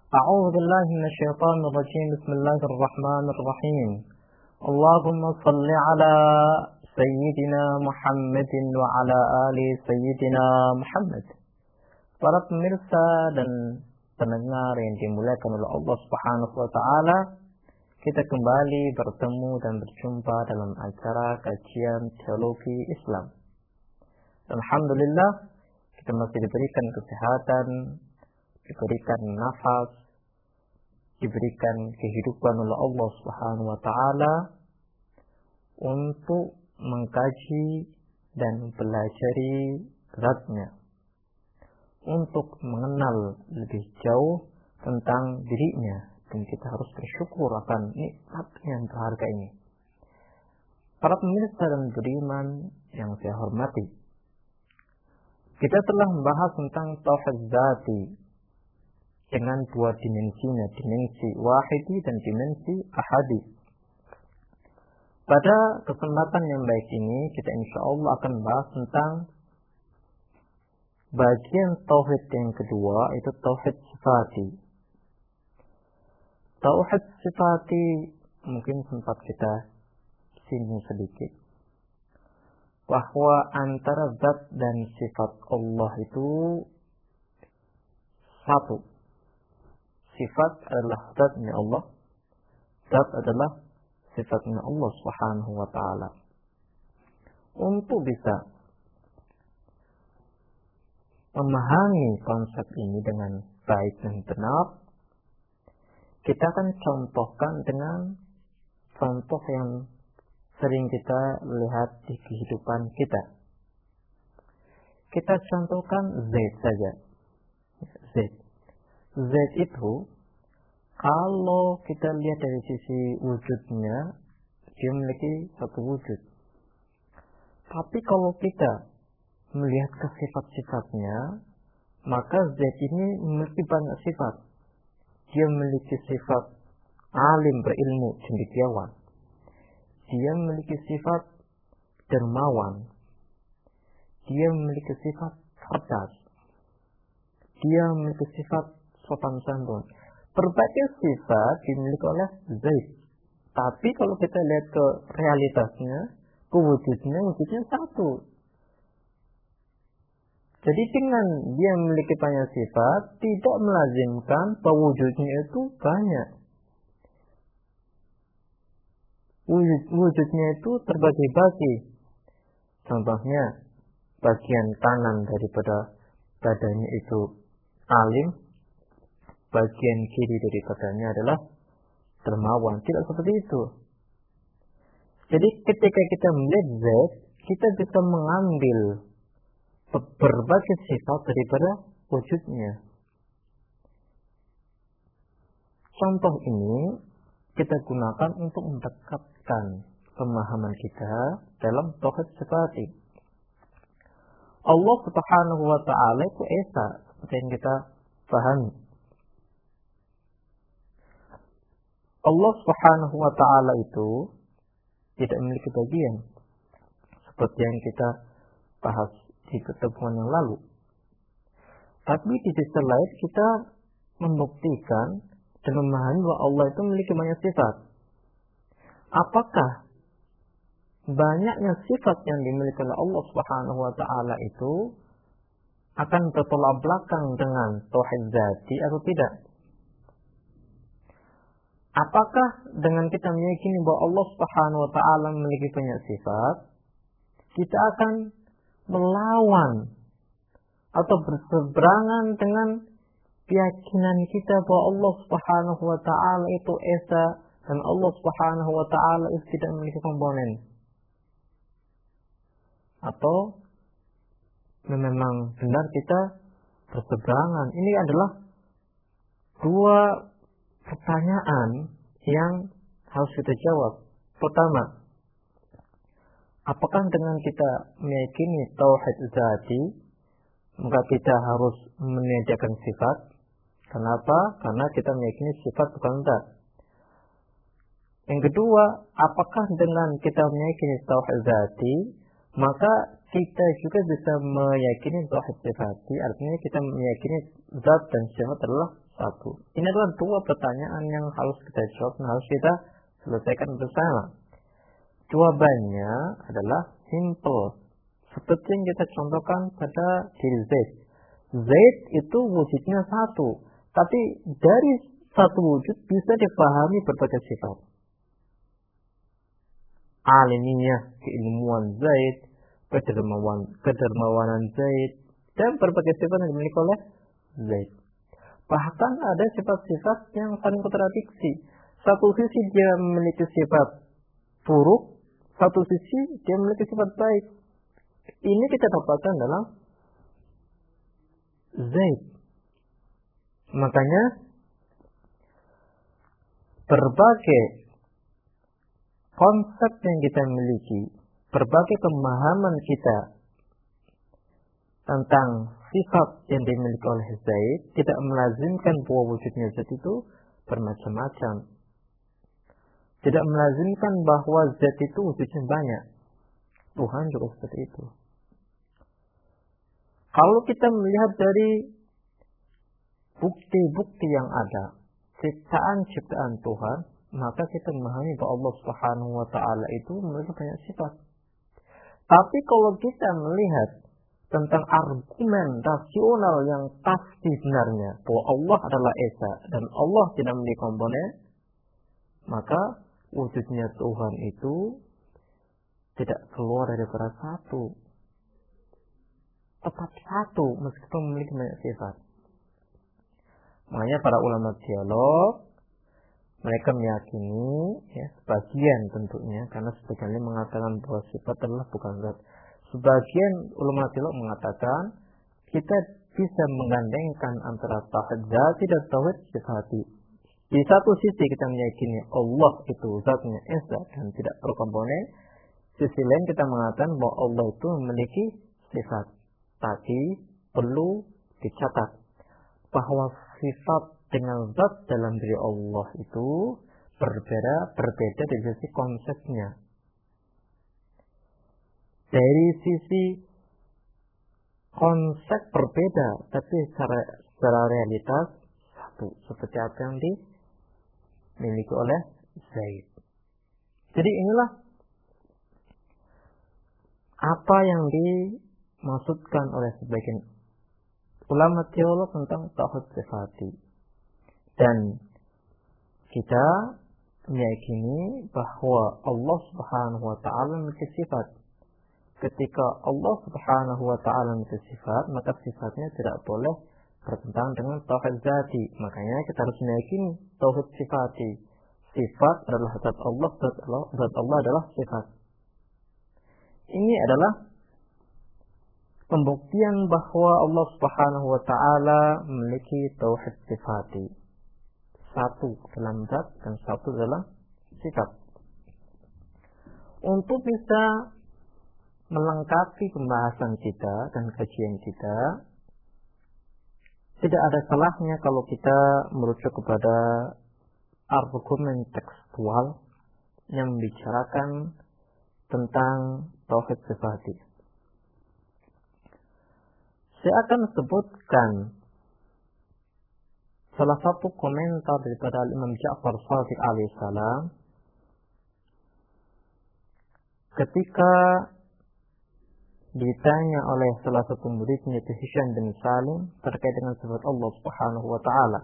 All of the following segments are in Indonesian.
أعوذ بالله من الشيطان الرجيم. بسم الله الرحمن الرحيم. اللهم صل على سيدنا محمد وعلى آل سيدنا Muhammad. Para pemirsa dan pendengar yang dimuliakan oleh Allah Subhanahu wa taala, kita kembali bertemu dan berjumpa dalam acara kajian teologi Islam. Alhamdulillah, kita masih diberikan kesehatan, diberikan nafas, diberikan kehidupan oleh Allah Subhanahu wa taala untuk mengkaji dan mempelajari zatnya, untuk mengenal lebih jauh tentang dirinya, dan kita harus bersyukur akan nikmat yang berharga ini. Para pemirsa dan beriman yang saya hormati, kita telah membahas tentang tauhid zati dengan dua dimensinya, dimensi wahidi dan dimensi ahadi. Pada kesempatan yang baik ini, kita insya Allah akan bahas tentang bagian tauhid yang kedua, itu tauhid sifati. Tauhid sifati mungkin sempat kita singgung sedikit, bahwa antara zat dan sifat Allah itu satu. Sifat adalah zatnya Allah, zat adalah sifatnya Allah Subhanahu wa taala. Untuk bisa memahami konsep ini dengan baik dan benar, kita akan contohkan dengan contoh yang sering kita lihat di kehidupan kita. Kita contohkan Z saja. Z itu, kalau kita lihat dari sisi wujudnya, dia memiliki satu wujud. Tapi kalau kita melihat ke sifat-sifatnya, maka Z ini memiliki banyak sifat. Dia memiliki sifat alim, berilmu, cendekiawan. Dia memiliki sifat dermawan. Dia memiliki sifat cerdas. Dia memiliki sifat sopan santun. Berbagai sifat dimiliki oleh Zaid. Tapi kalau kita lihat ke realitasnya, ke wujudnya satu. Jadi dengan dia memiliki banyak sifat, tidak melazimkan bahwa wujudnya itu banyak. Wujudnya itu terbagi-bagi. Contohnya, bagian kanan daripada badannya itu alim, bagian kiri daripadanya adalah dermawan. Tidak seperti itu. Jadi ketika kita melihat Z, kita bisa mengambil berbagai sifat daripada wujudnya. Contoh ini kita gunakan untuk mendekatkan pemahaman kita dalam tauhid sifati. Allah Subhanahu wa taala itu esa, seperti yang kita pahami. Allah Subhanahu wa taala itu tidak memiliki bagian, seperti yang kita bahas di pertemuan yang lalu. Tapi di sisi lain kita membuktikan dan memahami bahwa Allah itu memiliki banyak sifat. Apakah banyaknya sifat yang dimiliki oleh Allah Subhanahu wa taala itu akan bertolak belakang dengan tauhid zati atau tidak? Apakah dengan kita meyakini bahwa Allah Subhanahu wa taala memiliki banyak sifat, kita akan melawan atau berseberangan dengan keyakinan kita bahwa Allah Subhanahu wa taala itu esa dan Allah Subhanahu wa taala itu tidak memiliki komponen? Atau memang benar kita berseberangan? Ini adalah dua pertanyaan yang harus kita jawab. Pertama, apakah dengan kita meyakini tauhid zati, maka kita harus meniadakan sifat? Kenapa? Karena kita meyakini sifat bukan zat. Yang kedua, apakah dengan kita meyakini tauhid zati, maka kita juga bisa meyakini tauhid sifati? Artinya kita meyakini zat dan sifat adalah satu. Ini adalah dua pertanyaan yang harus kita jawab, yang harus kita selesaikan bersama. Jawabannya adalah simple. Seperti yang kita contohkan pada diri Zaid. Zaid itu wujudnya satu. Tapi dari satu wujud bisa dipahami berbagai sifat. Alimiyah, keilmuan Zaid, kedermawanan Zaid, dan berbagai sifat yang dimiliki oleh Zaid. Bahkan ada sifat-sifat yang saling kontradiksi. Satu sisi dia memiliki sifat buruk, satu sisi dia memiliki sifat baik. Ini kita dapatkan dalam Zaid. Makanya berbagai konsep yang kita miliki, berbagai pemahaman kita tentang sifat yang dimiliki oleh Zaid tidak melazimkan bahwa wujudnya Zaid itu bermacam-macam. Tidak melazimkan bahwa Zaid itu wujudnya banyak. Tuhan juga seperti itu. Kalau kita melihat dari bukti-bukti yang ada, ciptaan-ciptaan Tuhan, maka kita memahami bahwa Allah Subhanahu wa Ta'ala itu memiliki banyak sifat. Tapi kalau kita melihat tentang argumen rasional yang pasti benarnya bahwa Allah adalah Esa dan Allah tidak memiliki komponen, maka wujudnya Tuhan itu tidak keluar daripada satu. Tetap satu meskipun memiliki banyak sifat. Makanya para ulama teolog mereka meyakini, ya, sebagian tentunya, karena sebagian mengatakan bahwa sifat adalah bukan zat. Sebagian ulama teolog mengatakan kita bisa menggandengkan antara tauhid zati dan tauhid sifati. Di satu sisi kita meyakini Allah itu zatnya esa dan tidak berkomponen. Sisi lain kita mengatakan bahwa Allah itu memiliki sifat. Tapi perlu dicatat bahwa sifat dengan zat dalam diri Allah itu berbeda dari sisi konsepnya. Dari sisi konsep berbeda, tapi secara realitas satu, seperti apa yang dimiliki oleh Zaid. Jadi inilah apa yang dimaksudkan oleh sebagian ulama teolog tentang tauhid sifati. Dan kita meyakini bahwa Allah Subhanahu wa Ta'ala memiliki sifat. Ketika Allah Subhanahu wa Ta'ala memiliki sifat, maka sifatnya tidak boleh bertentangan dengan tauhid zati. Makanya kita harus meyakini tauhid sifati. Sifat adalah zat Allah, zat Allah adalah sifat. Ini adalah pembuktian bahwa Allah Subhanahu wa Ta'ala memiliki tauhid sifati. Satu dalam zat dan satu dalam sifat. Untuk bisa melengkapi pembahasan kita dan kajian kita, tidak ada salahnya kalau kita merujuk kepada argumen tekstual yang membicarakan tentang tauhid sifati. Saya akan sebutkan salah satu komentar daripada Imam Ja'far Shadiq alaihissalam ketika ditanya oleh salah satu muridnya yaitu Hisham bin Salim terkait dengan sifat Allah Subhanahu wa Ta'ala.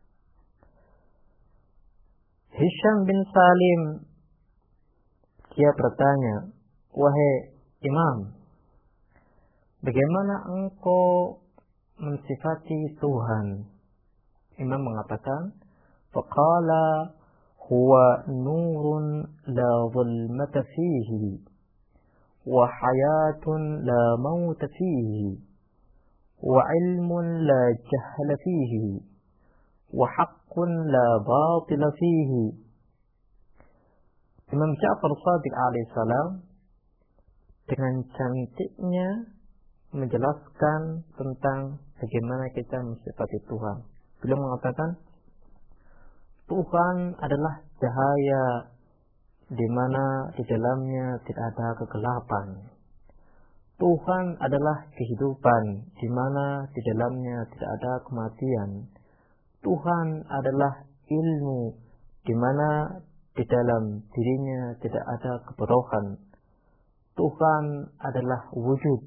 Hisham bin Salim dia bertanya, "Wahai Imam, bagaimana engkau mensifati Tuhan?" Imam mengatakan, "Faqala huwa nurun la zulmata fihi wa hayatun la mauta fihi wa ilmun la jahla fihi wa haqqun la batila fihi." Imam Ja'far Shadiq alaihissalam dengan cantiknya menjelaskan tentang bagaimana kita mensifati Tuhan. Beliau mengatakan Tuhan adalah cahaya di mana di dalamnya tidak ada kegelapan. Tuhan adalah kehidupan di mana di dalamnya tidak ada kematian. Tuhan adalah ilmu, di mana di dalam dirinya tidak ada kebodohan. Tuhan adalah wujud.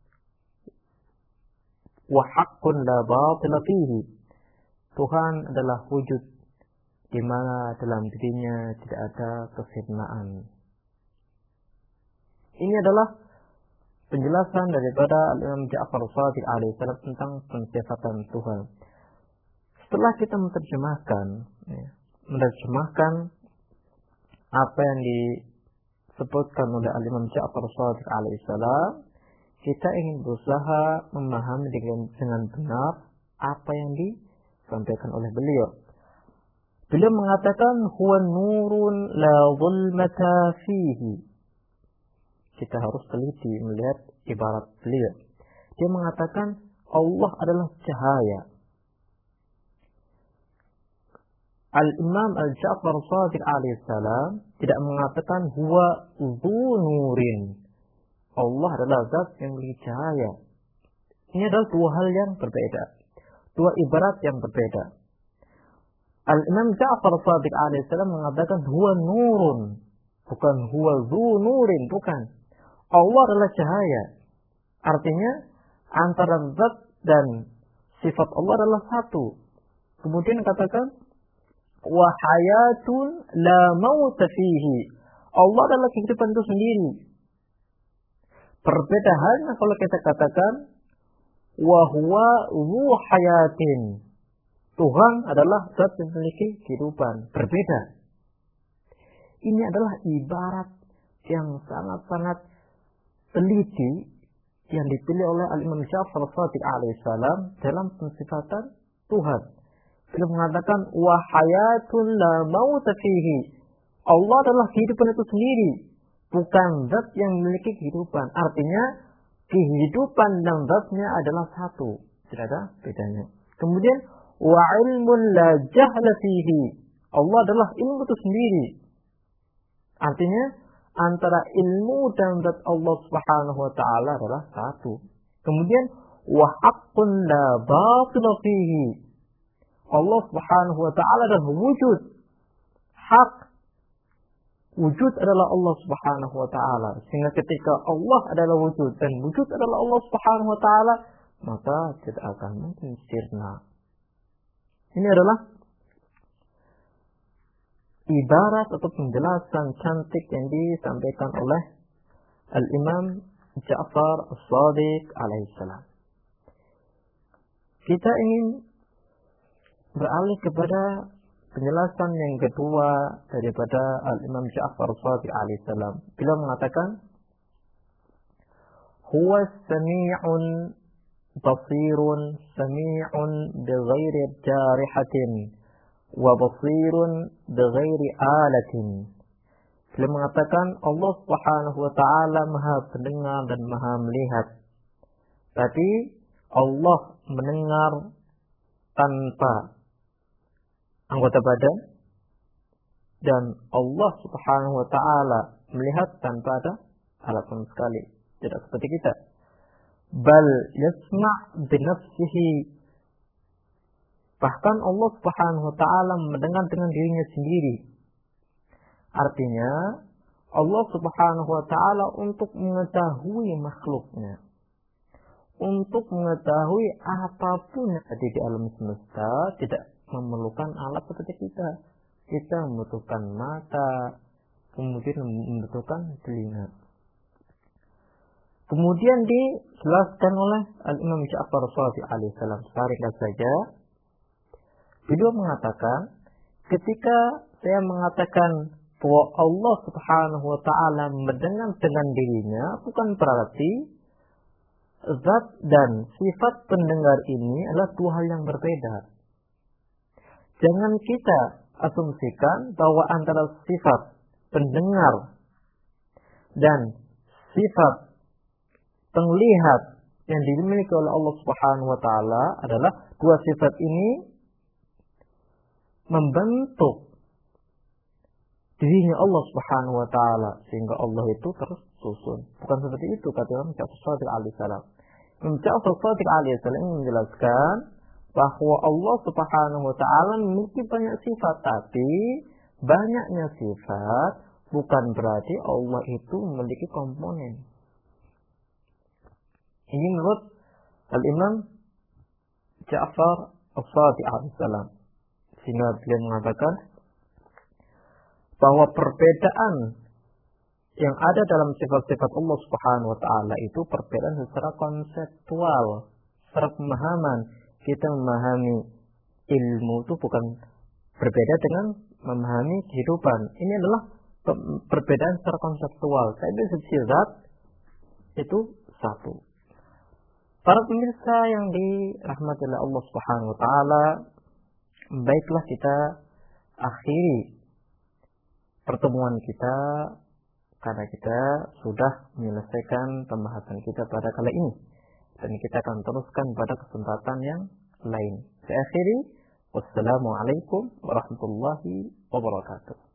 Wa haqqun la batila fihi. Tuhan adalah wujud, di mana dalam dirinya tidak ada kefitnaan. Ini adalah penjelasan daripada Al-Imam Ja'far Shadiq alaihissalam tentang pensifatan Tuhan. Setelah kita menerjemahkan apa yang disebutkan oleh Al-Imam Ja'far Shadiq alaihissalam, kita ingin berusaha memahami dengan benar apa yang disampaikan oleh beliau. Beliau mengatakan huwa nurun la zulmata fihi. Kita harus teliti melihat ibarat beliau. Dia mengatakan Allah adalah cahaya. Al-Imam Al-Ja'far Shadiq alaihissalam tidak mengatakan huwa dzu nurin. Allah adalah zat yang memiliki cahaya. Ini adalah dua hal yang berbeda. Dua ibarat yang berbeda. Al-Imam Ja'far Shadiq alaihissalam mengatakan huwa nurun. Bukan huwa dzu nurin. Bukan. Allah adalah cahaya. Artinya antara zat dan sifat Allah adalah satu. Kemudian katakan wa hayatun la mauta fihi. Allah adalah kehidupan itu sendiri. Berbeda halnya kalau kita katakan wa huwa dzu hayatin. Tuhan adalah zat yang memiliki kehidupan. Berbeda. Ini adalah ibarat yang sangat-sangat teliti yang dipilih oleh Al-Imam Ja'far Shadiq alaihissalam dalam pensifatan Tuhan. Beliau mengatakan wa hayatun la mauta fihi. Allah adalah kehidupan itu sendiri, bukan zat yang memiliki kehidupan. Artinya kehidupan dan zatnya adalah satu, tidak ada bedanya. Kemudian wa ilmun la jahla fihi. Allah adalah ilmu itu sendiri. Artinya antara ilmu dan zat Allah Subhanahu wa taala adalah satu. Kemudian wa haqqun la batila fihi. Allah Subhanahu wa taala adalah wujud. Hak. Wujud adalah Allah Subhanahu wa taala. Sehingga ketika Allah adalah wujud dan wujud adalah Allah Subhanahu wa taala, maka tidak akan mungkin sirna. Ini adalah ibarat atau penjelasan cantik yang disampaikan oleh Al-Imam Ja'far Shadiq alaihissalam. Kita ingin beralih kepada penjelasan yang kedua daripada Al-Imam Ja'far Shadiq alaihissalam. Beliau mengatakan huwa sami'un basirun sami'un bighairi jarihatin wa basirun bighairi alatin. Beliau mengatakan Allah Subhanahu wa taala Maha pendengar dan Maha melihat. Tapi Allah mendengar tanpa anggota badan dan Allah Subhanahu wa taala melihat tanpa ada alat sama sekali. Tidak seperti kita. Bal yasma' bi nafsihi. Bahkan Allah Subhanahu wa taala mendengar dengan dirinya sendiri. Artinya Allah Subhanahu wa taala untuk mengetahui makhluknya, untuk mengetahui apapun yang ada di alam semesta tidak memerlukan alat seperti kita. Kita membutuhkan mata, kemudian membutuhkan telinga. Kemudian dijelaskan oleh Al-Imam Ja'far Shadiq alaihissalam. Ringkas saja. Beliau mengatakan, ketika saya mengatakan bahwa Allah Subhanahu wa taala mendengar dengan dirinya, bukan berarti zat dan sifat pendengar ini adalah dua hal yang berbeda. Jangan kita asumsikan bahwa antara sifat pendengar dan sifat penglihat yang dimiliki oleh Allah Subhanahu wa taala adalah dua sifat ini membentuk dirinya Allah Subhanahu wa taala sehingga Allah itu terus susun. Bukan seperti itu kata Imam Ja'far Shadiq alaihissalam. Imam Ja'far Shadiq alaihissalam menjelaskan bahwa Allah Subhanahu wa taala memiliki banyak sifat, tapi banyaknya sifat bukan berarti Allah itu memiliki komponen. Ini menurut Al-Imam Ja'far As-Shadiq alaihissalam. Sehingga beliau mengatakan bahwa perbedaan yang ada dalam sifat-sifat Allah Subhanahu wa taala itu perbedaan secara konseptual, secara pemahaman. Kita memahami ilmu itu bukan berbeda dengan memahami kehidupan. Ini adalah perbedaan secara konseptual. Tapi sisi zat itu satu. Para pemirsa yang dirahmati oleh Allah Subhanahu wa taala, baiklah kita akhiri pertemuan kita karena kita sudah menyelesaikan pembahasan kita pada kali ini, dan kita akan teruskan pada kesempatan yang lain. Saya akhiri, wassalamualaikum warahmatullahi wabarakatuh.